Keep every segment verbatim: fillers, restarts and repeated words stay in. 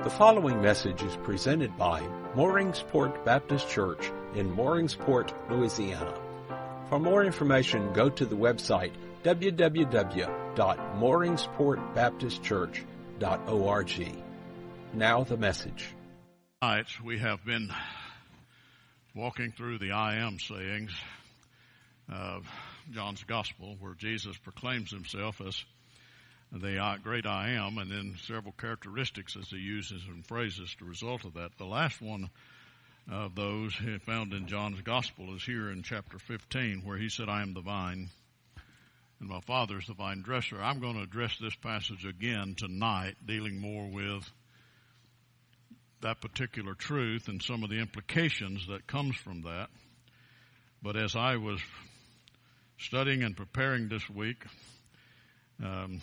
The following message is presented by Mooringsport Baptist Church in Mooringsport, Louisiana. For more information, go to the website w w w dot mooringsport baptist church dot org. Now the message. Tonight we have been walking through the I am sayings of John's Gospel, where Jesus proclaims himself as the great I am, and then several characteristics as he uses and phrases the result of that. The last one of those found in John's Gospel is here in chapter fifteen, where he said, I am the vine, and my Father is the vine dresser. I'm going to address this passage again tonight, dealing more with that particular truth and some of the implications that comes from that. But as I was studying and preparing this week, um,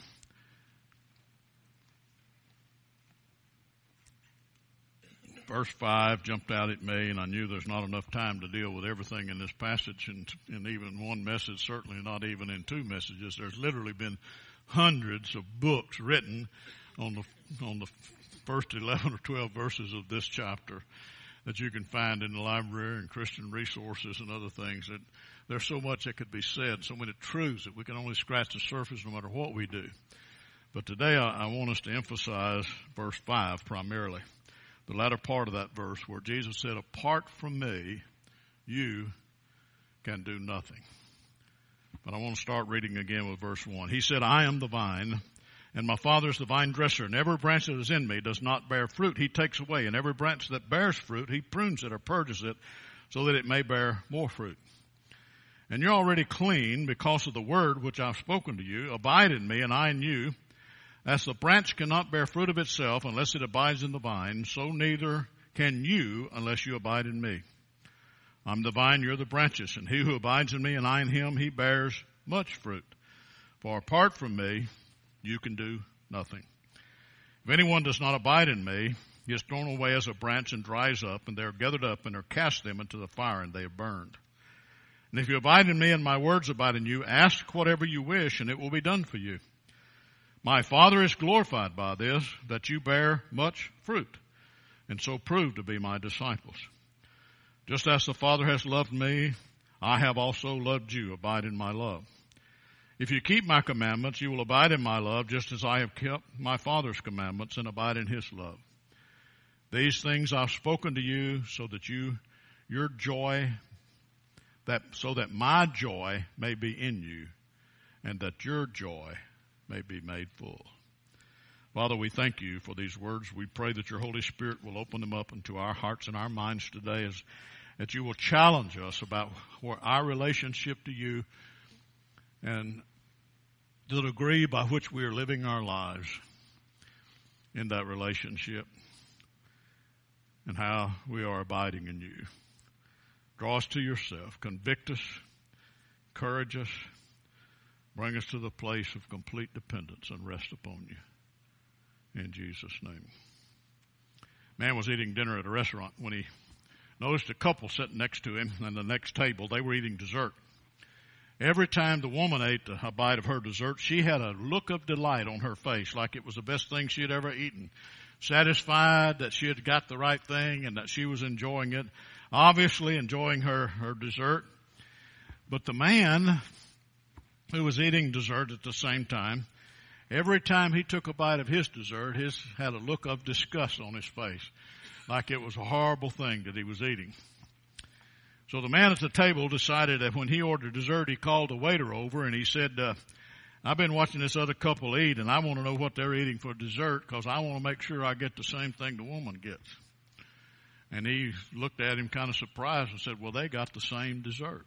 verse five jumped out at me, and I knew there's not enough time to deal with everything in this passage, and, and even one message, certainly not even in two messages. There's literally been hundreds of books written on the on the first eleven or twelve verses of this chapter that you can find in the library and Christian resources and other things. That there's so much that could be said, so many truths that we can only scratch the surface no matter what we do. But today I, I want us to emphasize verse five primarily. The latter part of that verse where Jesus said, apart from me, you can do nothing. But I want to start reading again with verse one. He said, I am the vine, and my Father is the vine dresser, and every branch that is in me does not bear fruit, he takes away. And every branch that bears fruit, he prunes it or purges it, so that it may bear more fruit. And you're already clean because of the word which I've spoken to you. Abide in me, and I in you. As the branch cannot bear fruit of itself unless it abides in the vine, so neither can you unless you abide in me. I'm the vine, you're the branches, and he who abides in me and I in him, he bears much fruit. For apart from me, you can do nothing. If anyone does not abide in me, he is thrown away as a branch and dries up, and they are gathered up and are cast them into the fire, and they are burned. And if you abide in me and my words abide in you, ask whatever you wish, and it will be done for you. My Father is glorified by this, that you bear much fruit, and so prove to be my disciples. Just as the Father has loved me, I have also loved you. Abide in my love. If you keep my commandments, you will abide in my love, just as I have kept my Father's commandments and abide in his love. These things I've spoken to you, so that you, your joy, that so that my joy may be in you, and that your joy may be made full. Father, we thank you for these words. We pray that your Holy Spirit will open them up into our hearts and our minds today, as that you will challenge us about our relationship to you and the degree by which we are living our lives in that relationship and how we are abiding in you. Draw us to yourself. Convict us. Encourage us. Bring us to the place of complete dependence and rest upon you. In Jesus' name. Man was eating dinner at a restaurant when he noticed a couple sitting next to him and the next table. They were eating dessert. Every time the woman ate a bite of her dessert, she had a look of delight on her face, like it was the best thing she had ever eaten. Satisfied that she had got the right thing and that she was enjoying it. Obviously enjoying her, her dessert. But the man who was eating dessert at the same time, every time he took a bite of his dessert, his had a look of disgust on his face, like it was a horrible thing that he was eating. So the man at the table decided that when he ordered dessert, he called the waiter over and he said, uh, I've been watching this other couple eat, and I want to know what they're eating for dessert, because I want to make sure I get the same thing the woman gets. And he looked at him kind of surprised and said, well, they got the same dessert.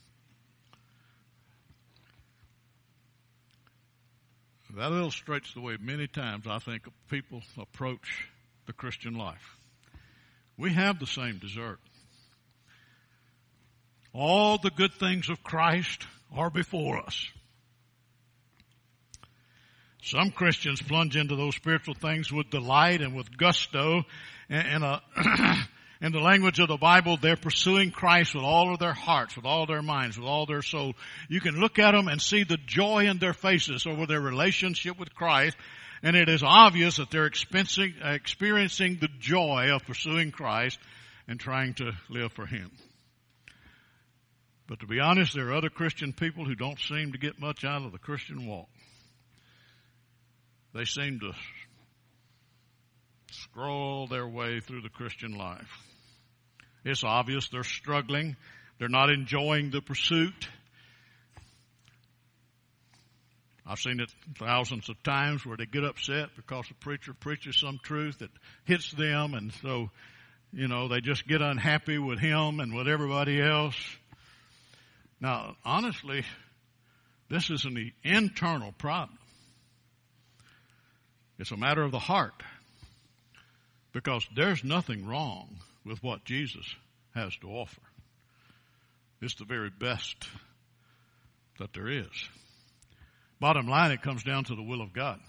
That illustrates the way many times I think people approach the Christian life. We have the same dessert. All the good things of Christ are before us. Some Christians plunge into those spiritual things with delight and with gusto. And, a, in the language of the Bible, they're pursuing Christ with all of their hearts, with all their minds, with all their soul. You can look at them and see the joy in their faces over their relationship with Christ. And it is obvious that they're experiencing, experiencing the joy of pursuing Christ and trying to live for Him. But to be honest, there are other Christian people who don't seem to get much out of the Christian walk. They seem to scroll their way through the Christian life. It's obvious they're struggling. They're not enjoying the pursuit. I've seen it thousands of times where they get upset because the preacher preaches some truth that hits them, and so, you know, they just get unhappy with him and with everybody else. Now, honestly, this is an internal problem. It's a matter of the heart, because there's nothing wrong with what Jesus has to offer. It's the very best that there is. Bottom line, it comes down to the will of God.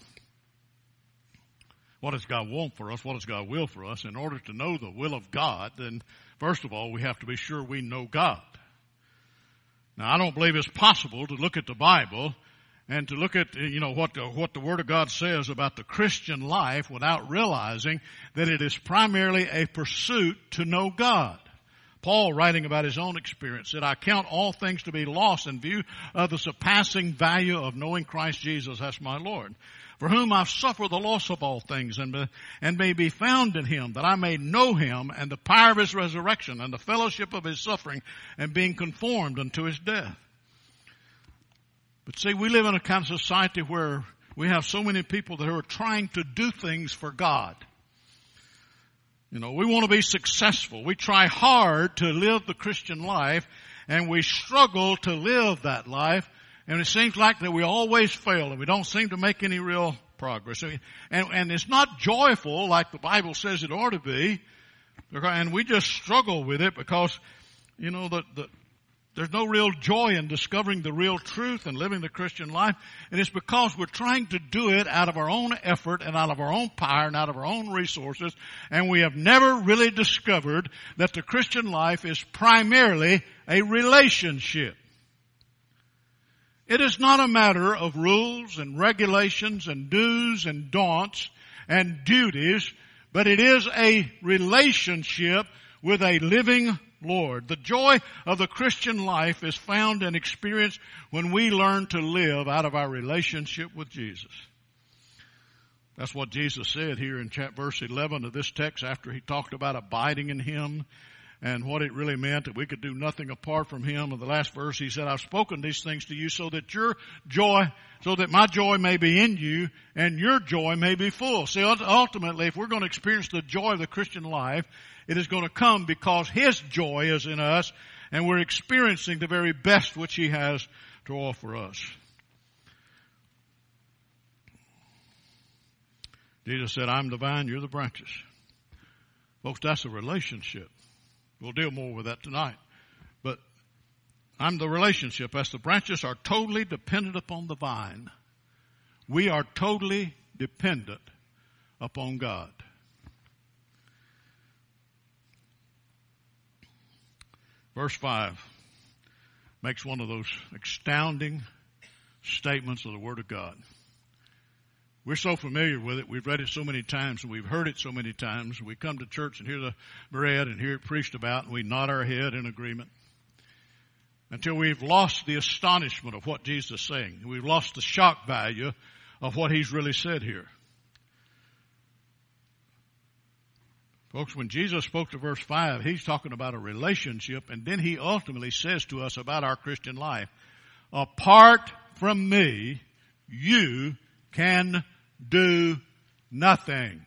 What does God want for us? What does God will for us? In order to know the will of God, then first of all, we have to be sure we know God. Now, I don't believe it's possible to look at the Bible and to look at, you know, what the, what the Word of God says about the Christian life without realizing that it is primarily a pursuit to know God. Paul, writing about his own experience, said, I count all things to be lost in view of the surpassing value of knowing Christ Jesus as my Lord, for whom I've suffered the loss of all things, and, be, and may be found in Him, that I may know Him and the power of His resurrection and the fellowship of His suffering, and being conformed unto His death. But see, we live in a kind of society where we have so many people that are trying to do things for God. You know, we want to be successful. We try hard to live the Christian life, and we struggle to live that life. And it seems like that we always fail, and we don't seem to make any real progress. And, and it's not joyful like the Bible says it ought to be. And we just struggle with it because, you know, the, the, there's no real joy in discovering the real truth and living the Christian life. And it's because we're trying to do it out of our own effort and out of our own power and out of our own resources. And we have never really discovered that the Christian life is primarily a relationship. It is not a matter of rules and regulations and do's and don'ts and duties, but it is a relationship with a living Lord. The joy of the Christian life is found and experienced when we learn to live out of our relationship with Jesus. That's what Jesus said here in verse eleven of this text after He talked about abiding in Him and what it really meant, that we could do nothing apart from Him. In the last verse, He said, I've spoken these things to you so that your joy, so that my joy may be in you and your joy may be full. See, ultimately, if we're going to experience the joy of the Christian life, it is going to come because His joy is in us and we're experiencing the very best which He has to offer us. Jesus said, I'm the vine, you're the branches. Folks, that's a relationship. We'll deal more with that tonight. But I'm the relationship. As the branches are totally dependent upon the vine, we are totally dependent upon God. Verse five makes one of those astounding statements of the Word of God. We're so familiar with it. We've read it so many times and we've heard it so many times. We come to church and hear the read and hear it preached about, and we nod our head in agreement until we've lost the astonishment of what Jesus is saying. We've lost the shock value of what He's really said here. Folks, when Jesus spoke to verse five, He's talking about a relationship, and then He ultimately says to us about our Christian life, apart from me, you can do nothing.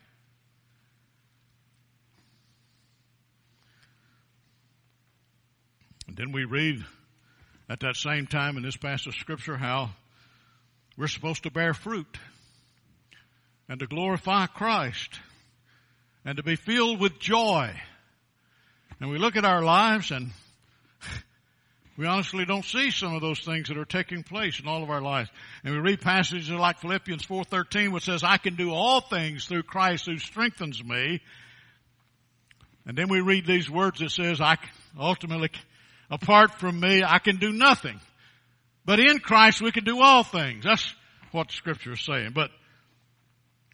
And then we read at that same time in this passage of Scripture how we're supposed to bear fruit and to glorify Christ and to be filled with joy. And we look at our lives and we honestly don't see some of those things that are taking place in all of our lives. And we read passages like Philippians four thirteen, which says, I can do all things through Christ who strengthens me. And then we read these words that says, I ultimately, apart from me, I can do nothing. But in Christ we can do all things. That's what the Scripture is saying. But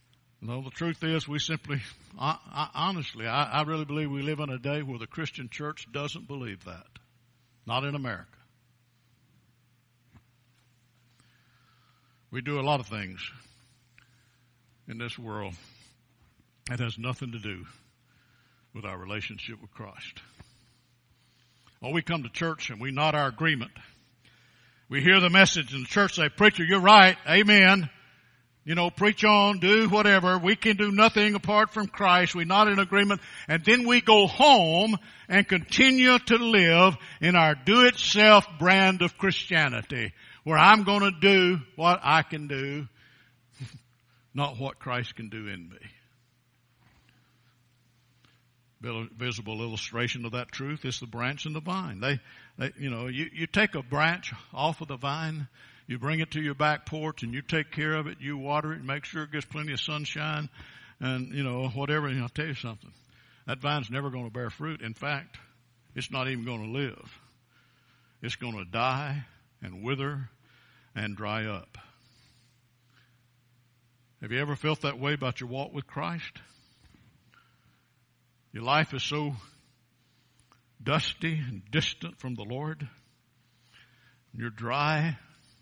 No, the truth is we simply, I, I, honestly, I, I really believe we live in a day where the Christian church doesn't believe that. Not in America. We do a lot of things in this world that has nothing to do with our relationship with Christ. Or we come to church and we nod our agreement. We hear the message in the church say, preacher, you're right. Amen. You know, preach on, do whatever. We can do nothing apart from Christ. We nod in agreement. And then we go home and continue to live in our do-it-self brand of Christianity, where I'm going to do what I can do, not what Christ can do in me. Visible illustration of that truth is the branch and the vine. They, they you know, you, you take a branch off of the vine, you bring it to your back porch, and you take care of it. You water it, and make sure it gets plenty of sunshine, and you know whatever. And I'll tell you something: that vine's never going to bear fruit. In fact, it's not even going to live. It's going to die and wither and dry up. Have you ever felt that way about your walk with Christ? Your life is so dusty and distant from the Lord. You're dry.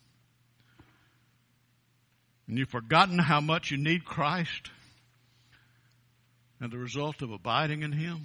And you've forgotten how much you need Christ and the result of abiding in Him.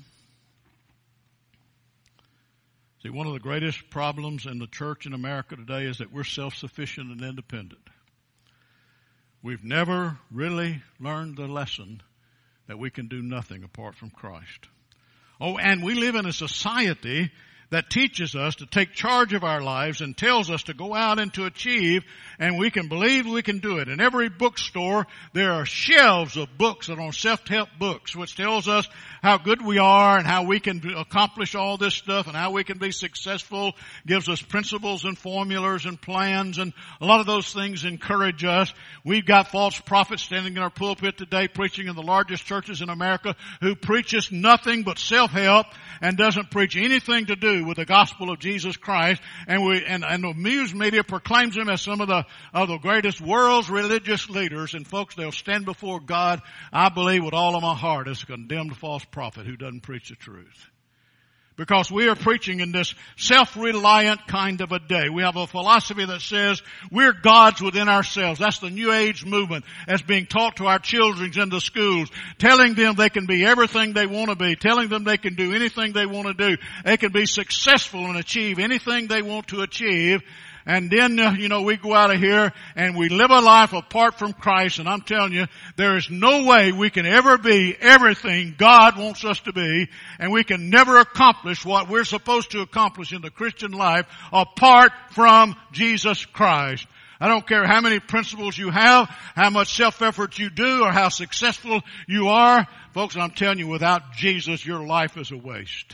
See, one of the greatest problems in the church in America today is that we're self-sufficient and independent. We've never really learned the lesson that we can do nothing apart from Christ. Oh, and we live in a society that teaches us to take charge of our lives and tells us to go out and to achieve, and we can believe we can do it. In every bookstore, there are shelves of books that are self-help books, which tells us how good we are and how we can accomplish all this stuff and how we can be successful, gives us principles and formulas and plans, and a lot of those things encourage us. We've got false prophets standing in our pulpit today preaching in the largest churches in America who preaches nothing but self-help and doesn't preach anything to do with the gospel of Jesus Christ, and we and, and the news media proclaims him as some of the of the greatest world's religious leaders. And folks, they'll stand before God, I believe with all of my heart, as a condemned false prophet who doesn't preach the truth. Because we are preaching in this self-reliant kind of a day. We have a philosophy that says we're gods within ourselves. That's the New Age movement as being taught to our children in the schools, telling them they can be everything they want to be, telling them they can do anything they want to do. They can be successful and achieve anything they want to achieve. And then, uh, you know, we go out of here and we live a life apart from Christ. And I'm telling you, there is no way we can ever be everything God wants us to be. And we can never accomplish what we're supposed to accomplish in the Christian life apart from Jesus Christ. I don't care how many principles you have, how much self-effort you do, or how successful you are. Folks, I'm telling you, without Jesus, your life is a waste.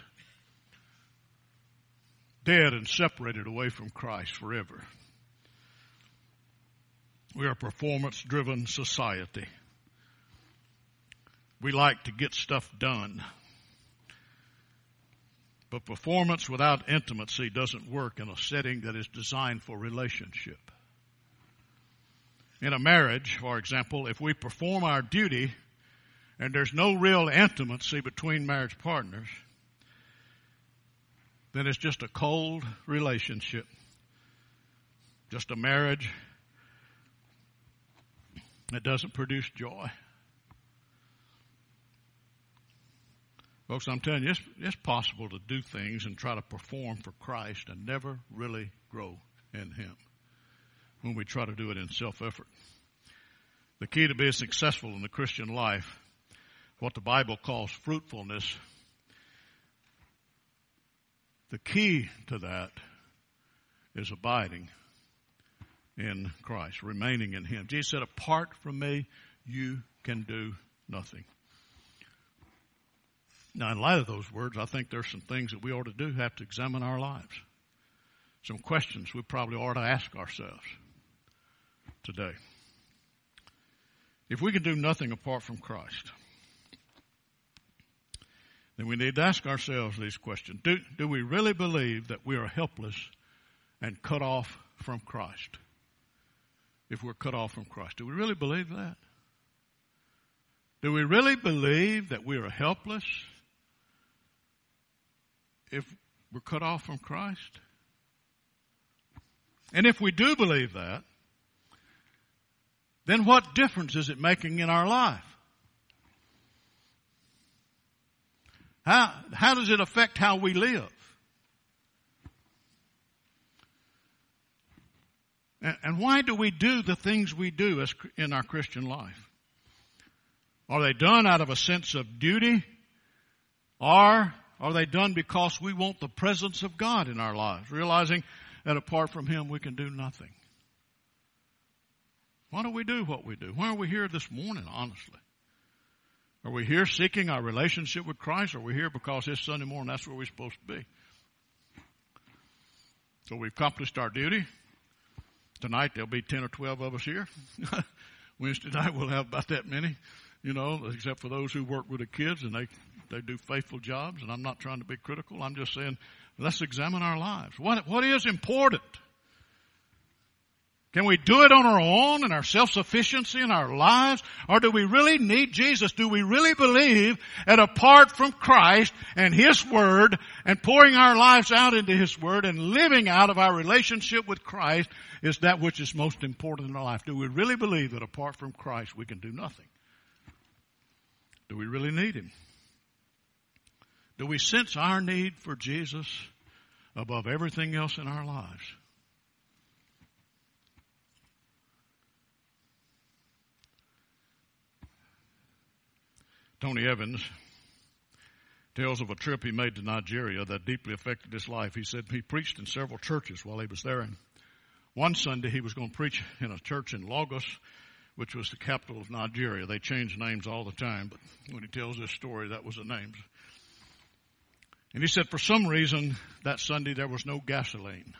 Dead and separated away from Christ forever. We are a performance-driven society. We like to get stuff done. But performance without intimacy doesn't work in a setting that is designed for relationship. In a marriage, for example, if we perform our duty and there's no real intimacy between marriage partners, then it's just a cold relationship, just a marriage that doesn't produce joy. Folks, I'm telling you, it's, it's possible to do things and try to perform for Christ and never really grow in Him when we try to do it in self-effort. The key to being successful in the Christian life, what the Bible calls fruitfulness, the key to that is abiding in Christ, remaining in Him. Jesus said, apart from me, you can do nothing. Now, in light of those words, I think there's some things that we ought to do, have to examine our lives. Some questions we probably ought to ask ourselves today. If we can do nothing apart from Christ, then we need to ask ourselves these questions. Do, do we really believe that we are helpless and cut off from Christ? If we're cut off from Christ, do we really believe that? Do we really believe that we are helpless if we're cut off from Christ? And if we do believe that, then what difference is it making in our life? How, how does it affect how we live? And, and why do we do the things we do as, in our Christian life? Are they done out of a sense of duty? Or are they done because we want the presence of God in our lives, realizing that apart from Him we can do nothing? Why do we do what we do? Why are we here this morning, honestly? Are we here seeking our relationship with Christ? Or are we here because it's Sunday morning, that's where we're supposed to be? So we've accomplished our duty. Tonight there'll be ten or twelve of us here. Wednesday night we'll have about that many, you know, except for those who work with the kids and they, they do faithful jobs. And I'm not trying to be critical. I'm just saying, let's examine our lives. What, what is important? Can we do it on our own and our self-sufficiency in our lives? Or do we really need Jesus? Do we really believe that apart from Christ and His Word and pouring our lives out into His Word and living out of our relationship with Christ is that which is most important in our life? Do we really believe that apart from Christ we can do nothing? Do we really need Him? Do we sense our need for Jesus above everything else in our lives? Tony Evans tells of a trip he made to Nigeria that deeply affected his life. He said he preached in several churches while he was there. And one Sunday he was going to preach in a church in Lagos, which was the capital of Nigeria. They change names all the time, but when he tells this story, that was the names. And he said for some reason that Sunday there was no gasoline.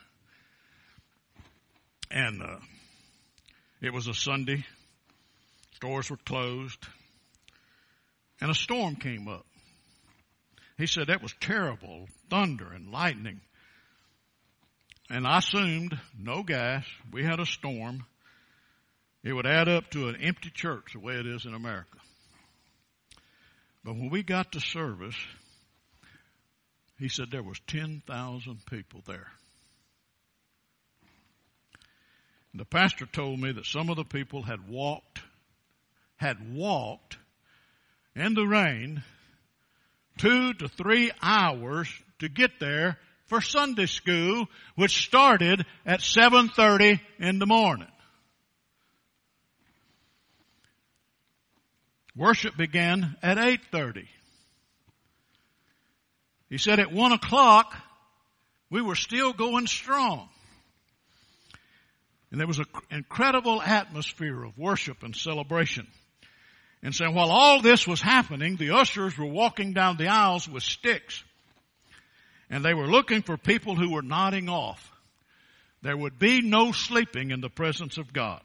And uh, it was a Sunday. Stores were closed. And a storm came up. He said that was terrible, thunder and lightning. And I assumed no gas. We had a storm. It would add up to an empty church the way it is in America. But when we got to service, he said there was ten thousand people there. And the pastor told me that some of the people had walked, had walked in the rain, two to three hours to get there for Sunday school, which started at seven thirty in the morning. Worship began at eight thirty. He said at one o'clock, we were still going strong. And there was an incredible atmosphere of worship and celebration. And so while all this was happening, the ushers were walking down the aisles with sticks. And they were looking for people who were nodding off. There would be no sleeping in the presence of God.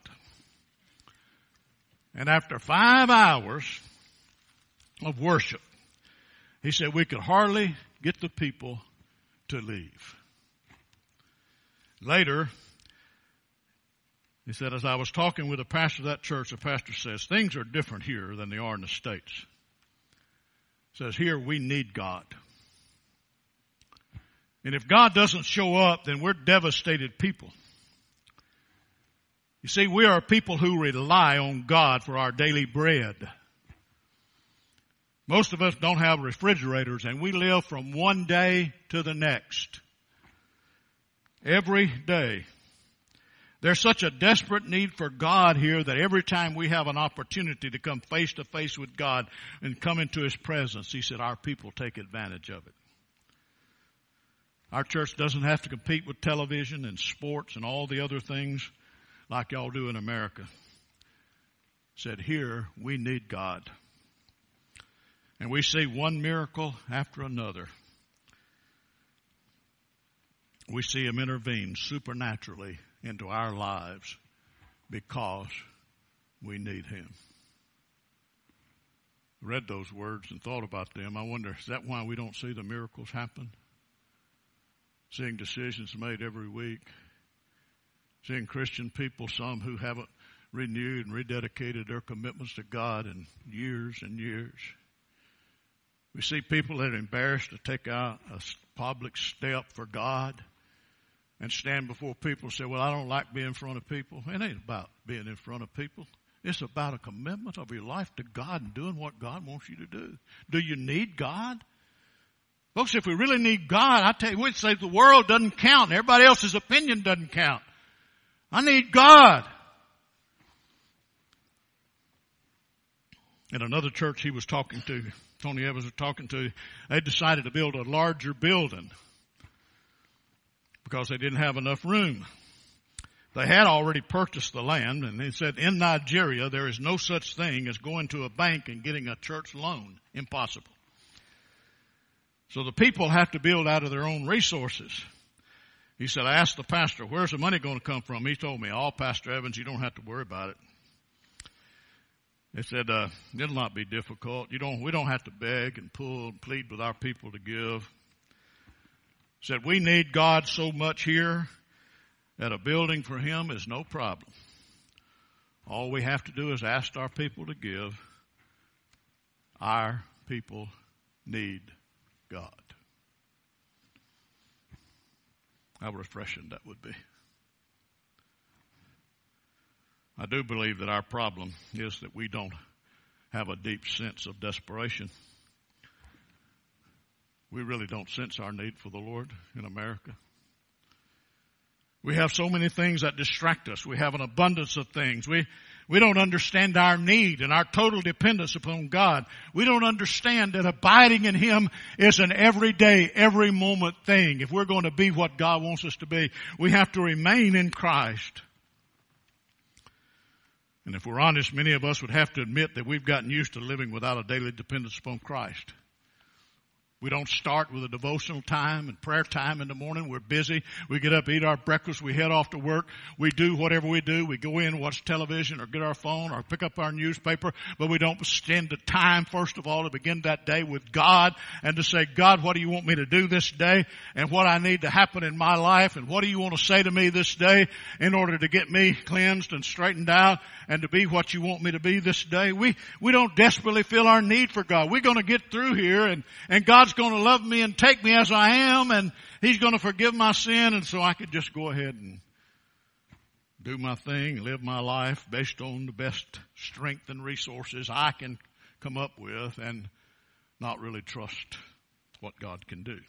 And after five hours of worship, he said we could hardly get the people to leave. Later, he said, as I was talking with the pastor of that church, the pastor says, things are different here than they are in the States. He says, here we need God. And if God doesn't show up, then we're devastated people. You see, we are people who rely on God for our daily bread. Most of us don't have refrigerators, and we live from one day to the next. Every day. There's such a desperate need for God here that every time we have an opportunity to come face to face with God and come into His presence, he said our people take advantage of it. Our church doesn't have to compete with television and sports and all the other things like y'all do in America. He said here we need God. And we see one miracle after another. We see Him intervene supernaturally into our lives because we need Him. I read those words and thought about them. I wonder, is that why we don't see the miracles happen? Seeing decisions made every week. Seeing Christian people, some who haven't renewed and rededicated their commitments to God in years and years. We see people that are embarrassed to take out a public step for God and stand before people and say, well, I don't like being in front of people. It ain't about being in front of people. It's about a commitment of your life to God and doing what God wants you to do. Do you need God? Folks, if we really need God, I tell you, we'd say the world doesn't count. Everybody else's opinion doesn't count. I need God. In another church he was talking to, Tony Evans was talking to, they decided to build a larger building because they didn't have enough room. They had already purchased the land, and they said, in Nigeria, there is no such thing as going to a bank and getting a church loan. Impossible. So the people have to build out of their own resources. He said, I asked the pastor, where's the money going to come from? He told me, oh, Pastor Evans, you don't have to worry about it. They said, uh, it'll not be difficult. You don't, we don't have to beg and pull and plead with our people to give. Said, we need God so much here that a building for Him is no problem. All we have to do is ask our people to give. Our people need God. How refreshing that would be. I do believe that our problem is that we don't have a deep sense of desperation. We really don't sense our need for the Lord in America. We have so many things that distract us. We have an abundance of things. We, we don't understand our need and our total dependence upon God. We don't understand that abiding in Him is an everyday, every moment thing. If we're going to be what God wants us to be, we have to remain in Christ. And if we're honest, many of us would have to admit that we've gotten used to living without a daily dependence upon Christ. We don't start with a devotional time and prayer time in the morning. We're busy. We get up, eat our breakfast. We head off to work. We do whatever we do. We go in, watch television or get our phone or pick up our newspaper. But we don't spend the time, first of all, to begin that day with God and to say, God, what do you want me to do this day? And what I need to happen in my life? And what do you want to say to me this day in order to get me cleansed and straightened out and to be what you want me to be this day? We, we don't desperately feel our need for God. We're going to get through here and, and God's going to love me and take me as I am, and He's going to forgive my sin, and so I could just go ahead and do my thing, live my life based on the best strength and resources I can come up with and not really trust what God can do.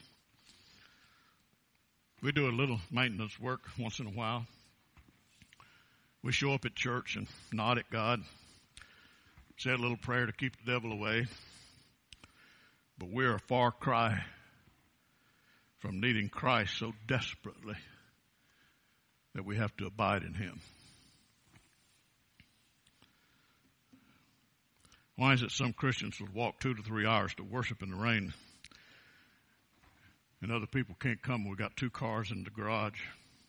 We do a little maintenance work once in a while. We show up at church and nod at God, say a little prayer to keep the devil away. But we're a far cry from needing Christ so desperately that we have to abide in Him. Why is it some Christians will walk two to three hours to worship in the rain and other people can't come? We've got two cars in the garage.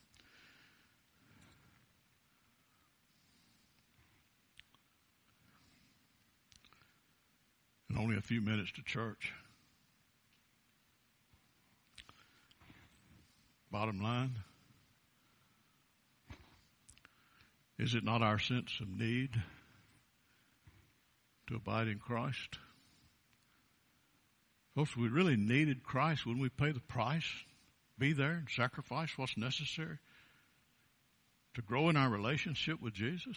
And only a few minutes to church. Bottom line, is it not our sense of need to abide in Christ? Folks, we really needed Christ. Wouldn't we pay the price, be there and sacrifice what's necessary to grow in our relationship with Jesus?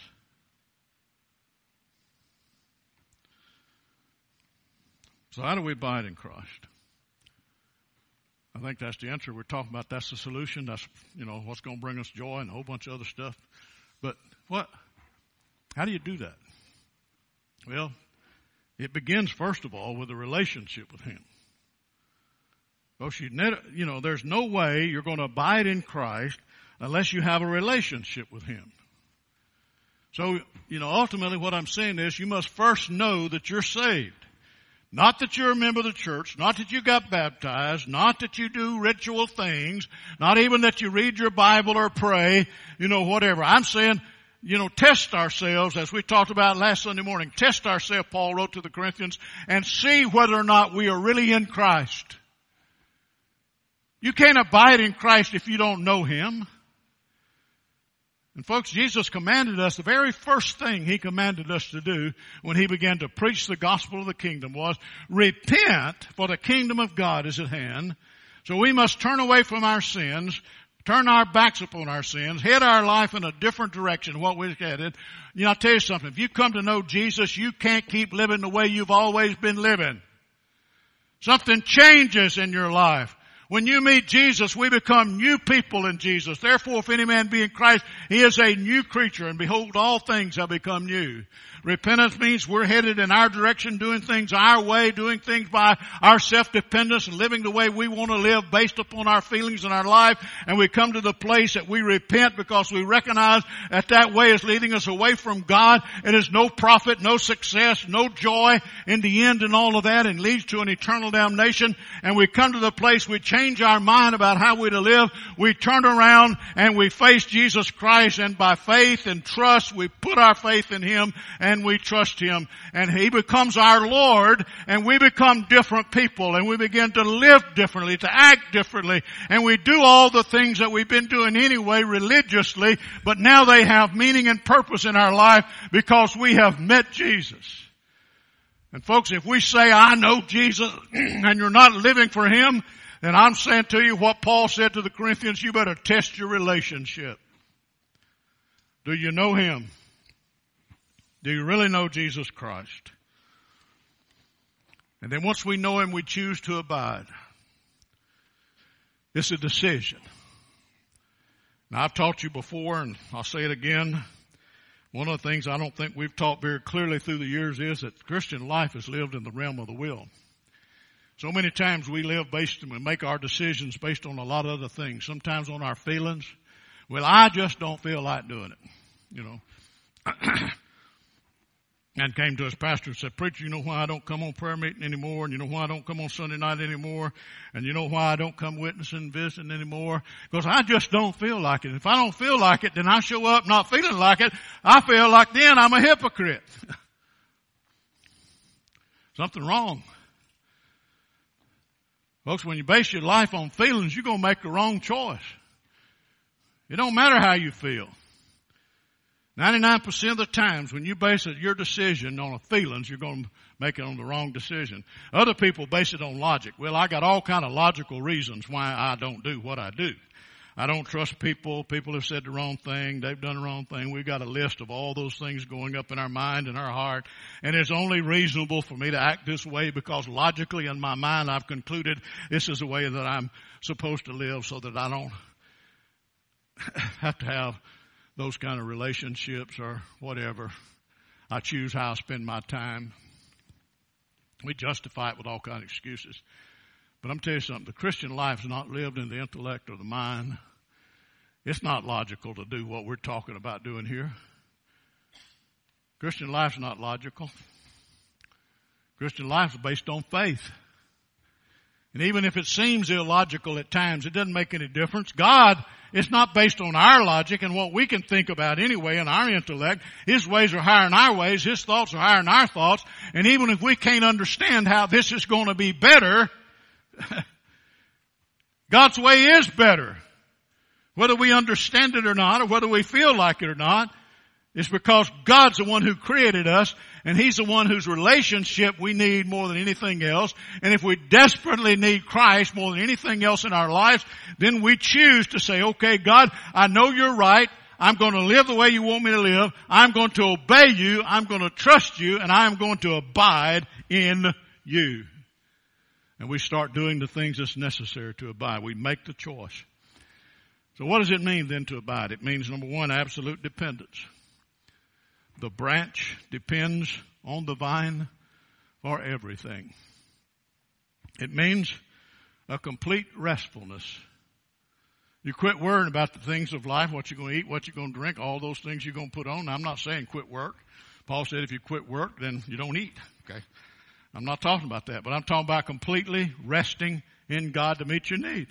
So how do we abide in Christ? I think that's the answer. We're talking about that's the solution. That's, you know, what's going to bring us joy and a whole bunch of other stuff. But what? How do you do that? Well, it begins, first of all, with a relationship with Him. Well, you know, there's no way you're going to abide in Christ unless you have a relationship with Him. So, you know, ultimately what I'm saying is you must first know that you're saved. Not that you're a member of the church, not that you got baptized, not that you do ritual things, not even that you read your Bible or pray, you know, whatever. I'm saying, you know, test ourselves, as we talked about last Sunday morning. Test ourselves, Paul wrote to the Corinthians, and see whether or not we are really in Christ. You can't abide in Christ if you don't know Him. And folks, Jesus commanded us, the very first thing He commanded us to do when He began to preach the gospel of the kingdom was, repent, for the kingdom of God is at hand. So we must turn away from our sins, turn our backs upon our sins, head our life in a different direction than what we're headed. You know, I'll tell you something. If you come to know Jesus, you can't keep living the way you've always been living. Something changes in your life. When you meet Jesus, we become new people in Jesus. Therefore, if any man be in Christ, he is a new creature. And behold, all things have become new. Repentance means we're headed in our direction, doing things our way, doing things by our self-dependence and living the way we want to live based upon our feelings in our life. And we come to the place that we repent because we recognize that that way is leading us away from God. It is no profit, no success, no joy in the end and all of that, and leads to an eternal damnation. And we come to the place we change our mind about how we're to live. We turn around and we face Jesus Christ, and by faith and trust we put our faith in Him and we trust Him, and He becomes our Lord, and we become different people, and we begin to live differently, to act differently, and we do all the things that we've been doing anyway religiously, but now they have meaning and purpose in our life because we have met Jesus. And folks, if we say, I know Jesus, and you're not living for Him, then I'm saying to you what Paul said to the Corinthians, you better test your relationship. Do you know Him? Do you really know Jesus Christ? And then once we know Him, we choose to abide. It's a decision. Now, I've taught you before, and I'll say it again. One of the things I don't think we've taught very clearly through the years is that Christian life is lived in the realm of the will. So many times we live based, and we make our decisions based on a lot of other things. Sometimes on our feelings. Well, I just don't feel like doing it. You know. And came to his pastor and said, preacher, you know why I don't come on prayer meeting anymore? And you know why I don't come on Sunday night anymore? And you know why I don't come witnessing and visiting anymore? Because I just don't feel like it. If I don't feel like it, then I show up not feeling like it. I feel like then I'm a hypocrite. Something wrong. Folks, when you base your life on feelings, you're going to make the wrong choice. It don't matter how you feel. ninety-nine percent of the times when you base it, your decision on feelings, you're going to make it on the wrong decision. Other people base it on logic. Well, I got all kind of logical reasons why I don't do what I do. I don't trust people. People have said the wrong thing. They've done the wrong thing. We've got a list of all those things going up in our mind and our heart. And it's only reasonable for me to act this way because logically in my mind I've concluded this is the way that I'm supposed to live so that I don't have to have those kind of relationships or whatever. I choose how I spend my time. We justify it with all kinds of excuses. But I'm telling you something, the Christian life is not lived in the intellect or the mind. It's not logical to do what we're talking about doing here. Christian life is not logical. Christian life is based on faith. And even if it seems illogical at times, it doesn't make any difference. God is not based on our logic and what we can think about anyway in our intellect. His ways are higher than our ways. His thoughts are higher than our thoughts. And even if we can't understand how this is going to be better, God's way is better. Whether we understand it or not, or whether we feel like it or not, it's because God's the one who created us, and He's the one whose relationship we need more than anything else. And if we desperately need Christ more than anything else in our lives, then we choose to say, okay, God, I know you're right. I'm going to live the way you want me to live. I'm going to obey you. I'm going to trust you, and I'm going to abide in you. And we start doing the things that's necessary to abide. We make the choice. So what does it mean then to abide? It means, number one, absolute dependence. The branch depends on the vine for everything. It means a complete restfulness. You quit worrying about the things of life, what you're going to eat, what you're going to drink, all those things you're going to put on. Now, I'm not saying quit work. Paul said if you quit work, then you don't eat. Okay. I'm not talking about that, but I'm talking about completely resting in God to meet your need.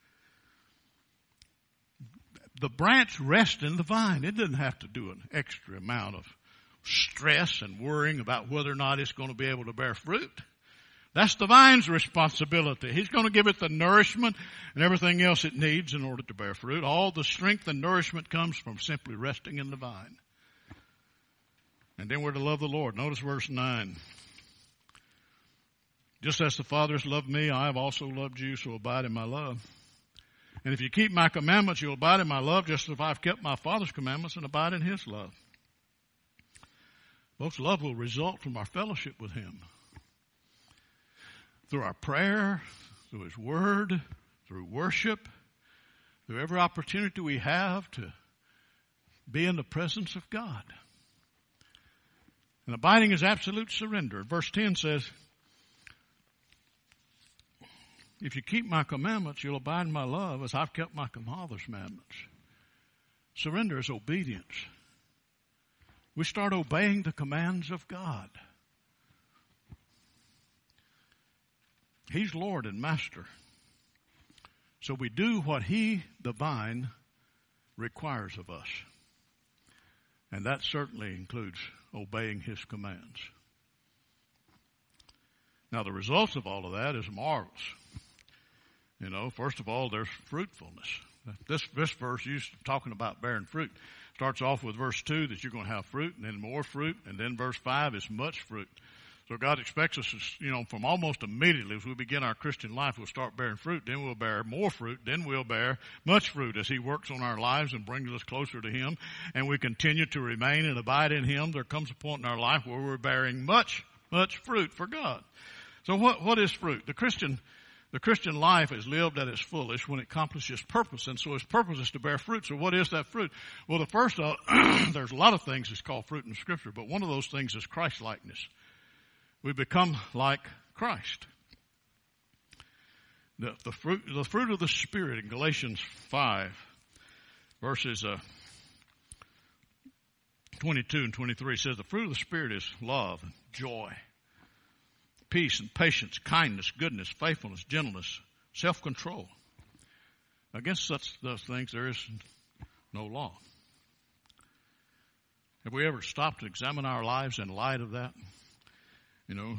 The branch rests in the vine. It doesn't have to do an extra amount of stress and worrying about whether or not it's going to be able to bear fruit. That's the vine's responsibility. He's going to give it the nourishment and everything else it needs in order to bear fruit. All the strength and nourishment comes from simply resting in the vine. And then we're to love the Lord. Notice verse nine. Just as the Father has loved me, I have also loved you, so abide in my love. And if you keep my commandments, you'll abide in my love, just as I've kept my Father's commandments and abide in his love. Folks, love will result from our fellowship with him. Through our prayer, through his word, through worship, through every opportunity we have to be in the presence of God. And abiding is absolute surrender. Verse ten says, if you keep my commandments, you'll abide in my love as I've kept my Father's commandments. Surrender is obedience. We start obeying the commands of God. He's Lord and Master. So we do what he, the vine, requires of us. And that certainly includes obeying his commands. Now the results of all of that is marvelous. You know, first of all, there's fruitfulness. This, this verse, you're talking about bearing fruit, starts off with verse two that you're going to have fruit, and then more fruit, and then verse five is much fruit. So God expects us, to, you know, from almost immediately as we begin our Christian life, we'll start bearing fruit, then we'll bear more fruit, then we'll bear much fruit as he works on our lives and brings us closer to him, and we continue to remain and abide in him. There comes a point in our life where we're bearing much, much fruit for God. So what, what is fruit? The Christian The Christian life is lived at its fullest when it accomplishes purpose, and so its purpose is to bear fruit. So what is that fruit? Well, the first, uh, there's a lot of things that's called fruit in Scripture, but one of those things is Christ-likeness. We become like Christ. The, the fruit, the fruit of the Spirit in Galatians five, verses uh, twenty-two and twenty-three says, the fruit of the Spirit is love, joy, peace and patience, kindness, goodness, faithfulness, gentleness, self-control. Against such those things there is no law. Have we ever stopped to examine our lives in light of that? You know,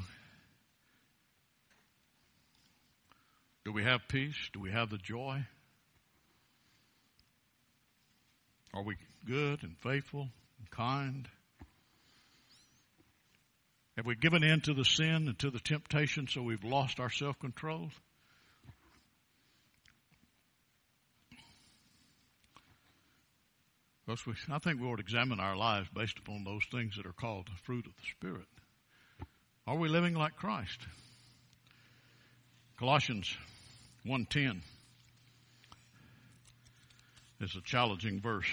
do we have peace? Do we have the joy? Are we good and faithful and kind? Have we given in to the sin and to the temptation so we've lost our self-control? I think we ought to examine our lives based upon those things that are called the fruit of the Spirit. Are we living like Christ? Colossians one ten is a challenging verse.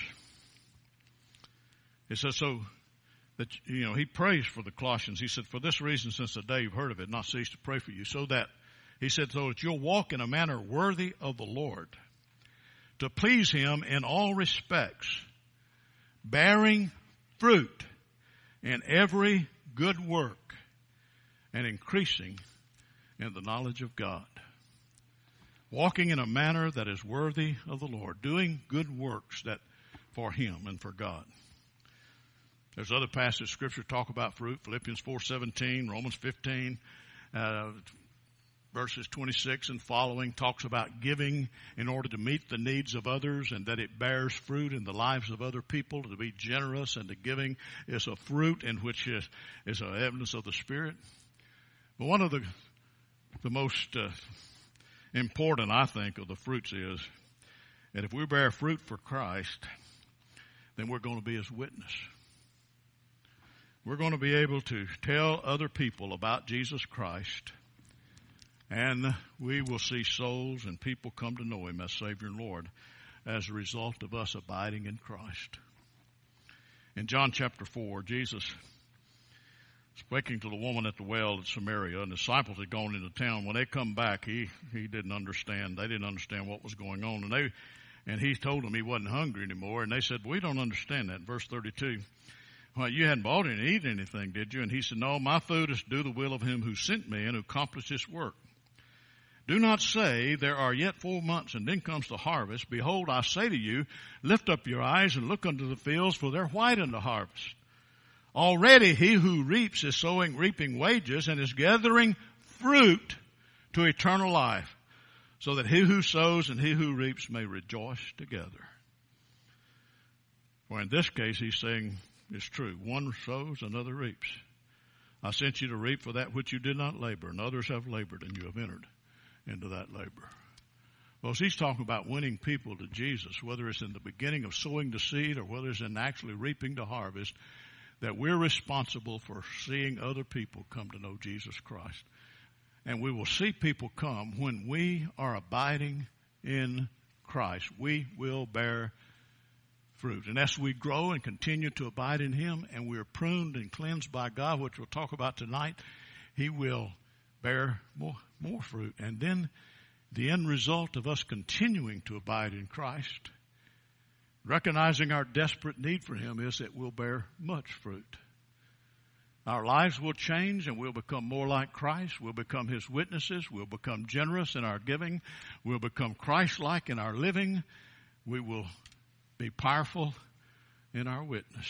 It says, so that, you know, he prays for the Colossians. He said, for this reason, since the day you've heard of it, not cease to pray for you, so that, he said, so that you'll walk in a manner worthy of the Lord, to please him in all respects, bearing fruit in every good work, and increasing in the knowledge of God. Walking in a manner that is worthy of the Lord, doing good works that for him and for God. There's other passages of Scripture talk about fruit. Philippians four seventeen, Romans fifteen, uh, verses twenty-six and following talks about giving in order to meet the needs of others, and that it bears fruit in the lives of other people. To be generous and the giving is a fruit in which is, is an evidence of the Spirit. But one of the the most uh, important, I think, of the fruits is that if we bear fruit for Christ, then we're going to be his witness. We're going to be able to tell other people about Jesus Christ, and we will see souls and people come to know him as Savior and Lord as a result of us abiding in Christ. In John chapter four, Jesus, speaking to the woman at the well at Samaria, and the disciples had gone into town. When they come back, he, he didn't understand. They didn't understand what was going on. And they, and he told them he wasn't hungry anymore. And they said, we don't understand that. Verse thirty-two, well, you hadn't bought any, eat anything, did you? And he said, no, my food is to do the will of him who sent me and who accomplished this work. Do not say, there are yet four months, and then comes the harvest. Behold, I say to you, lift up your eyes and look unto the fields, for they're white unto harvest. Already he who reaps is sowing, reaping wages, and is gathering fruit to eternal life, so that he who sows and he who reaps may rejoice together. For in this case, he's saying it's true. One sows, another reaps. I sent you to reap for that which you did not labor, and others have labored, and you have entered into that labor. Well, he's talking about winning people to Jesus, whether it's in the beginning of sowing the seed or whether it's in actually reaping the harvest, that we're responsible for seeing other people come to know Jesus Christ. And we will see people come when we are abiding in Christ. We will bear fruit. And as we grow and continue to abide in him, and we are pruned and cleansed by God, which we'll talk about tonight, he will bear more, more fruit. And then the end result of us continuing to abide in Christ, recognizing our desperate need for him, is that we'll bear much fruit. Our lives will change and we'll become more like Christ. We'll become his witnesses. We'll become generous in our giving. We'll become Christ-like in our living. We will be powerful in our witness.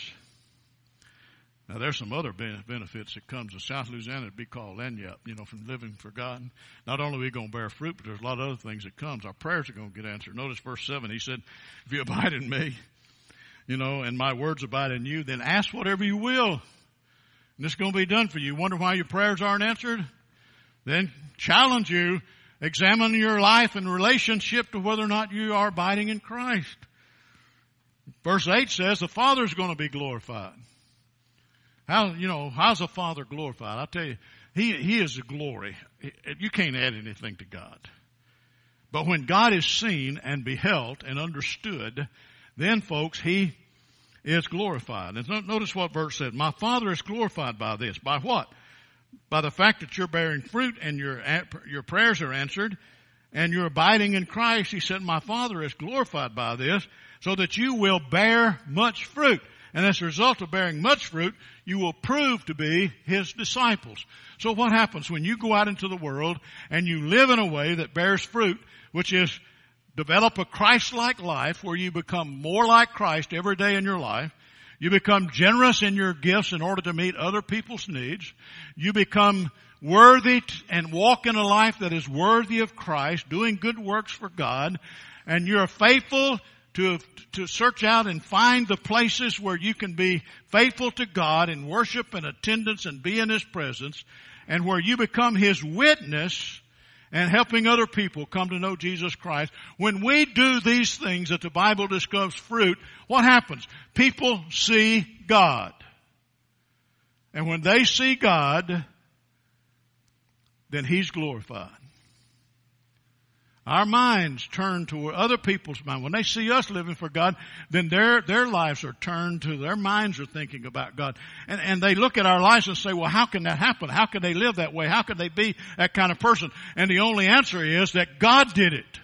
Now, there's some other benefits that comes to South Louisiana to be called Lagniappe, you know, from living for God. Not only are we going to bear fruit, but there's a lot of other things that comes. Our prayers are going to get answered. Notice verse seven. He said, if you abide in me, you know, and my words abide in you, then ask whatever you will. And this is going to be done for you. Wonder why your prayers aren't answered? Then challenge you, examine your life in relationship to whether or not you are abiding in Christ. Verse eight says the Father is going to be glorified. How, you know, how's the Father glorified? I'll tell you, he, he is the glory. You can't add anything to God. But when God is seen and beheld and understood, then folks, he is glorified. And notice what verse said. My Father is glorified by this. By what? By the fact that you're bearing fruit and your, your prayers are answered and you're abiding in Christ. He said, my Father is glorified by this, so that you will bear much fruit. And as a result of bearing much fruit, you will prove to be his disciples. So what happens when you go out into the world and you live in a way that bears fruit, which is develop a Christ-like life where you become more like Christ every day in your life. You become generous in your gifts in order to meet other people's needs. You become worthy and walk in a life that is worthy of Christ, doing good works for God. And you're faithful to, to search out and find the places where you can be faithful to God in worship and attendance and be in his presence, and where you become his witness and helping other people come to know Jesus Christ. When we do these things that the Bible describes fruit, what happens? People see God. And when they see God, then he's glorified. Our minds turn to other people's minds. When they see us living for God, then their, their lives are turned to, their minds are thinking about God. And, and they look at our lives and say, well, how can that happen? How can they live that way? How can they be that kind of person? And the only answer is that God did it.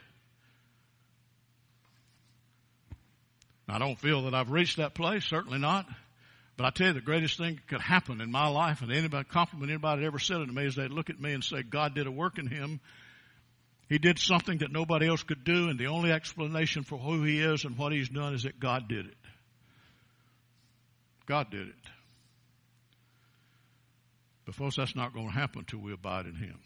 I don't feel that I've reached that place, certainly not. But I tell you, the greatest thing that could happen in my life, and anybody, compliment anybody that ever said it to me, is they'd look at me and say, God did a work in him. He did something that nobody else could do, and the only explanation for who he is and what he's done is that God did it. God did it. But folks, that's not going to happen until we abide in him.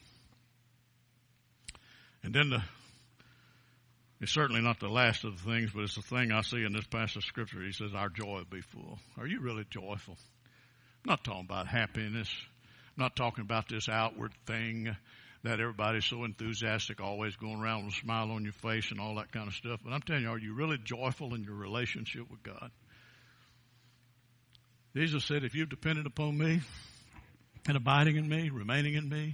And then the, it's certainly not the last of the things, but it's the thing I see in this passage of Scripture. He says, our joy will be full. Are you really joyful? I'm not talking about happiness. I'm not talking about this outward thing that everybody's so enthusiastic, always going around with a smile on your face and all that kind of stuff. But I'm telling you, are you really joyful in your relationship with God? Jesus said, if you've depended upon me and abiding in me, remaining in me,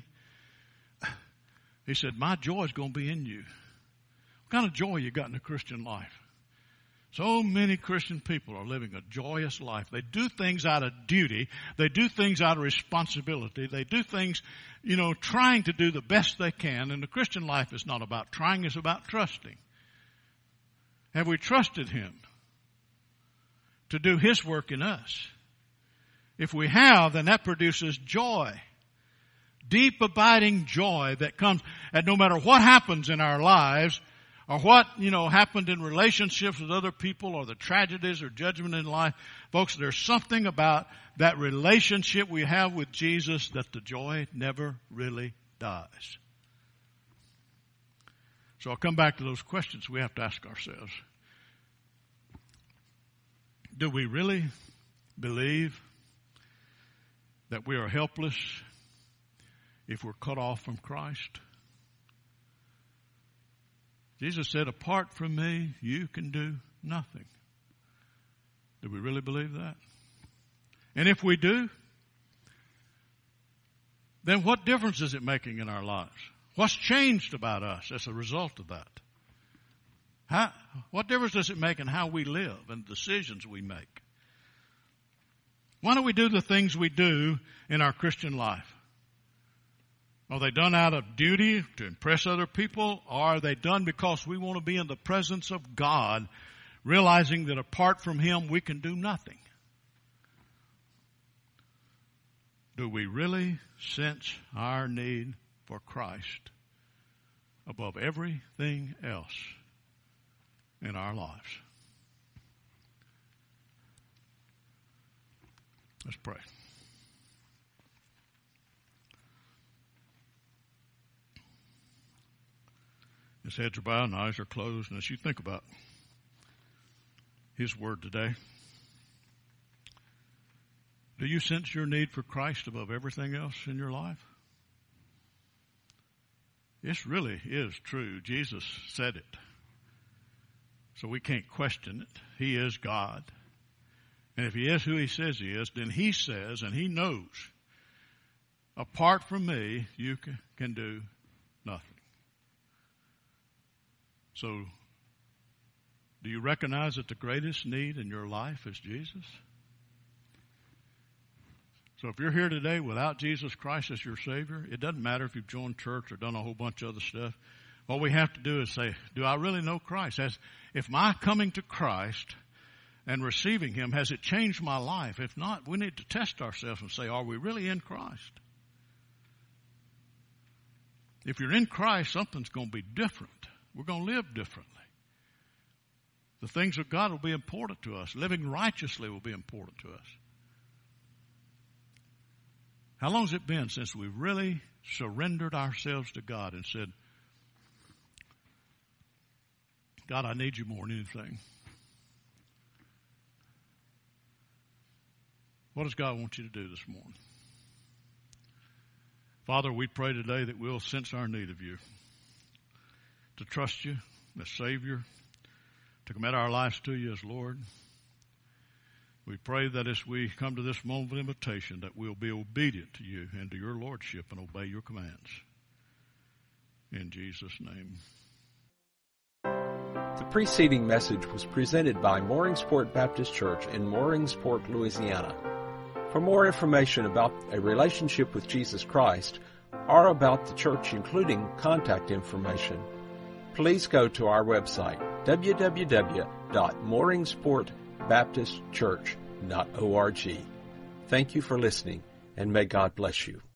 he said, my joy is going to be in you. What kind of joy you got in the Christian life? So many Christian people are living a joyous life. They do things out of duty. They do things out of responsibility. They do things, you know, trying to do the best they can. And the Christian life is not about trying, it's about trusting. Have we trusted him to do his work in us? If we have, then that produces joy. Deep abiding joy that comes, and no matter what happens in our lives, or what, you know, happened in relationships with other people, or the tragedies or judgment in life. Folks, there's something about that relationship we have with Jesus that the joy never really dies. So I'll come back to those questions we have to ask ourselves. Do we really believe that we are helpless if we're cut off from Christ? Jesus said, apart from me, you can do nothing. Do we really believe that? And if we do, then what difference is it making in our lives? What's changed about us as a result of that? How, what difference does it make in how we live and the decisions we make? Why don't we do the things we do in our Christian life? Are they done out of duty to impress other people? Or are they done because we want to be in the presence of God, realizing that apart from Him we can do nothing? Do we really sense our need for Christ above everything else in our lives? Let's pray. His heads are bowed and eyes are closed. And as you think about His word today, do you sense your need for Christ above everything else in your life? This really is true. Jesus said it. So we can't question it. He is God. And if He is who He says He is, then He says, and He knows, apart from me, you can, can do nothing. So, do you recognize that the greatest need in your life is Jesus? So if you're here today without Jesus Christ as your Savior, it doesn't matter if you've joined church or done a whole bunch of other stuff. What we have to do is say, do I really know Christ? Has, if my coming to Christ and receiving Him, has it changed my life? If not, we need to test ourselves and say, are we really in Christ? If you're in Christ, something's going to be different. We're going to live differently. The things of God will be important to us. Living righteously will be important to us. How long has it been since we really surrendered ourselves to God and said, God, I need you more than anything? What does God want you to do this morning? Father, we pray today that we'll sense our need of you, to trust you as Savior, to commit our lives to you as Lord. We pray that as we come to this moment of invitation, that we'll be obedient to you and to your Lordship and obey your commands. In Jesus' name. The preceding message was presented by Mooringsport Baptist Church in Mooringsport, Louisiana. For more information about a relationship with Jesus Christ or about the church, including contact information, please go to our website, w w w dot mooringsport baptist church dot org. Thank you for listening, and may God bless you.